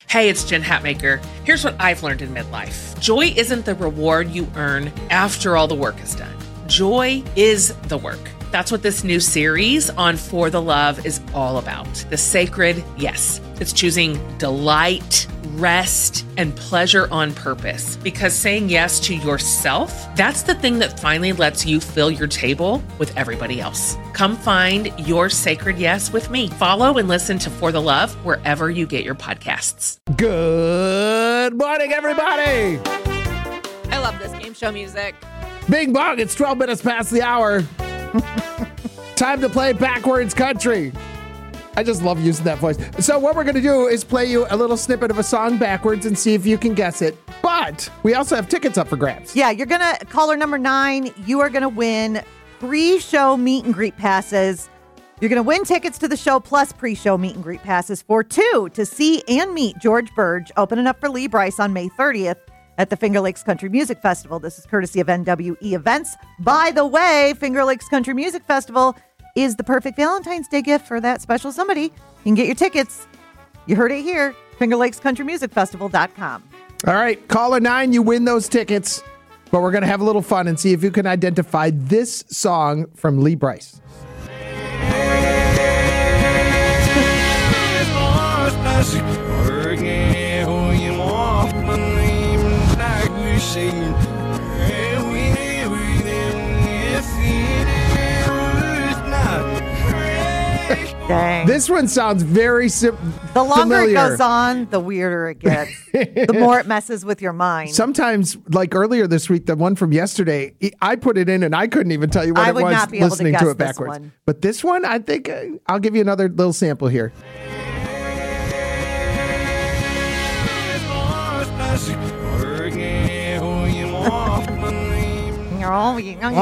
Hey, it's Jen Hatmaker. Here's what I've learned in midlife. Joy isn't the reward you earn after all the work is done. Joy is the work. That's what this new series on For the Love is all about. The sacred yes. It's choosing delight, rest, and pleasure on purpose. Because saying yes to yourself, that's the thing that finally lets you fill your table with everybody else. Come find your sacred yes with me. Follow and listen to For the Love wherever you get your podcasts. Good morning, everybody. I love this game show music. Bing bong, it's 12 minutes past the hour. Time to play Backwards Country. I just love using that voice. So what we're going to do is play you a little snippet of a song backwards and see if you can guess it. But we also have tickets up for grabs. Yeah, you're going to, caller number 9, you are going to win pre-show meet and greet passes. You're going to win tickets to the show plus pre-show meet and greet passes for 2 to see and meet George Burge, opening up for Lee Brice on May 30th. At the Finger Lakes Country Music Festival. This is courtesy of NWE Events. By the way, Finger Lakes Country Music Festival is the perfect Valentine's Day gift for that special somebody. You can get your tickets. You heard it here. FingerLakesCountryMusicFestival.com. All right, caller 9, you win those tickets. But we're going to have a little fun and see if you can identify this song from Lee Brice. Dang. This one sounds very The longer familiar. it goes on, the weirder it gets. The more it messes with your mind. Sometimes, like earlier this week, the one from yesterday, I put it in and I couldn't even tell you what I it would was not be able to listening guess to it this backwards. one. But this one, I think I'll give you another little sample here. All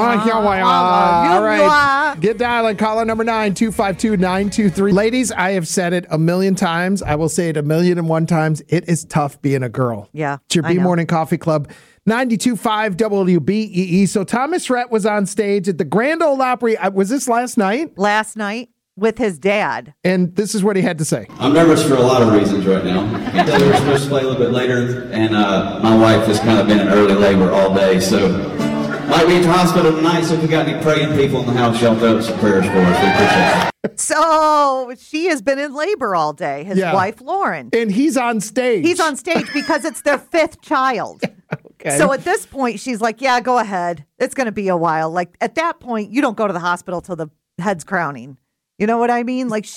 right. Get dialing. Caller number 9, 252-923. Ladies, I have said it a million times. I will say it 1,001 times. It is tough being a girl. Yeah, It's your I B know. Morning Coffee Club. 92.5 WBEE. So Thomas Rhett was on stage at the Grand Ole Opry. Was this last night? Last night with his dad. And this is what he had to say. I'm nervous for a lot of reasons right now. We were supposed to play a little bit later, and my wife has kind of been in early labor all day, so might be at the hospital tonight, so if we got any praying people in the house, y'all throw up some prayers for us. We appreciate it. So she has been in labor all day, his Yeah. wife, Lauren. And he's on stage. He's on stage because it's their 5th child. Okay. So at this point, she's like, yeah, go ahead. It's going to be a while. Like at that point, you don't go to the hospital till the head's crowning. You know what I mean? Like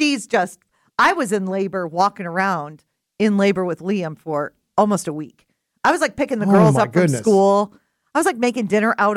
I was in labor, walking around in labor with Liam for almost a week. I was like picking the girls my up from goodness. school. I was like making dinner out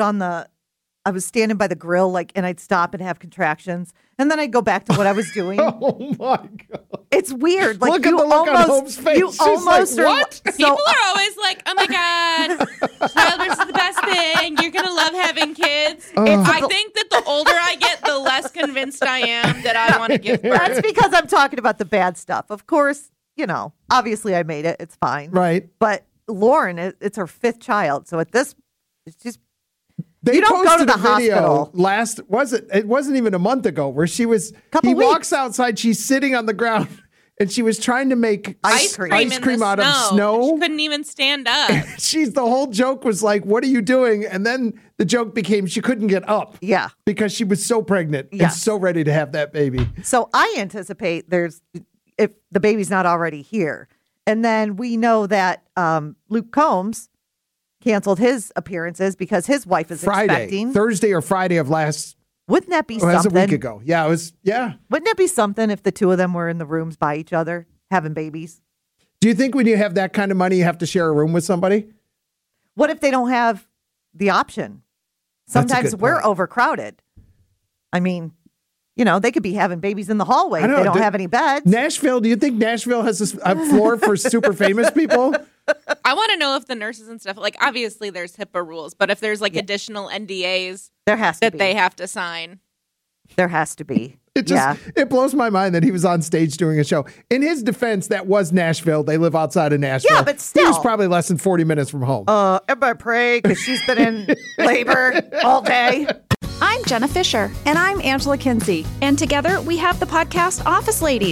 I was standing by the grill, like, and I'd stop and have contractions. And then I'd go back to what I was doing. Oh my God. It's weird. Like Look at the look on Hope's face. You She's almost like, are. what? So People are always like, oh my God, childbirth is the best thing. You're going to love having kids. I think that the older I get, the less convinced I am that I want to give birth. that's because I'm talking about the bad stuff. Of course, obviously I made it. It's fine. Right. But Lauren, it's her 5th child. So at this, it's just, They you don't go to posted the a video hospital. it wasn't even a month ago where he weeks. walks outside, she's sitting on the ground and she was trying to make Ice cream in the out of snow. She couldn't even stand up. The whole joke was like, what are you doing? And then the joke became she couldn't get up. Yeah. Because she was so pregnant and Yes. so ready to have that baby. So I anticipate if the baby's not already here. And then we know that Luke Combs canceled his appearances because his wife is expecting. Thursday or Friday of last. Wouldn't that be That was a something? week ago. Yeah, it was. Yeah. Wouldn't it be something if the two of them were in the rooms by each other having babies? Do you think when you have that kind of money, you have to share a room with somebody? What if they don't have the option? That's a Sometimes good we're point. overcrowded. I mean, they could be having babies in the hallway I if know. they don't have any beds. Nashville, do you think Nashville has a floor for super famous people? I want to know if the nurses and stuff, like obviously there's HIPAA rules, but if there's like additional NDAs There has to that be. they have to sign. There has to be. It blows my mind that he was on stage doing a show. In his defense, that was Nashville. They live outside of Nashville. Yeah, but He was still. probably less than 40 minutes from home. Everybody pray because she's been in labor all day. I'm Jenna Fisher. And I'm Angela Kinsey. And together we have the podcast Office Ladies.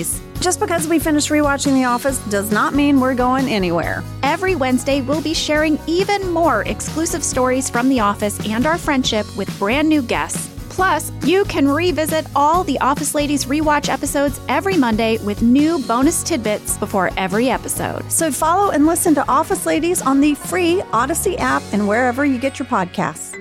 Just because we finished rewatching The Office does not mean we're going anywhere. Every Wednesday, we'll be sharing even more exclusive stories from The Office and our friendship with brand new guests. Plus, you can revisit all the Office Ladies rewatch episodes every Monday with new bonus tidbits before every episode. So follow and listen to Office Ladies on the free Odyssey app and wherever you get your podcasts.